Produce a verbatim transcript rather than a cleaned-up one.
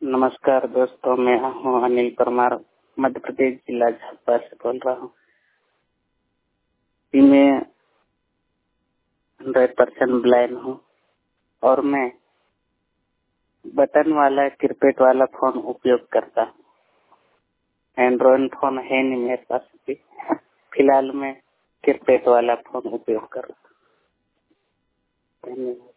नमस्कार दोस्तों, मैं हूँ अनिल परमार, मध्य प्रदेश जिला झापा से बोल रहा हूँ। मैं हंड्रेड परसेंट ब्लाइंड हूँ और मैं बटन वाला कीपैड वाला फोन उपयोग करता हूँ। एंड्रॉइड फोन है नहीं मेरे पास भी। फिलहाल मैं कीपैड वाला फोन उपयोग कर रहा हूँ। धन्यवाद।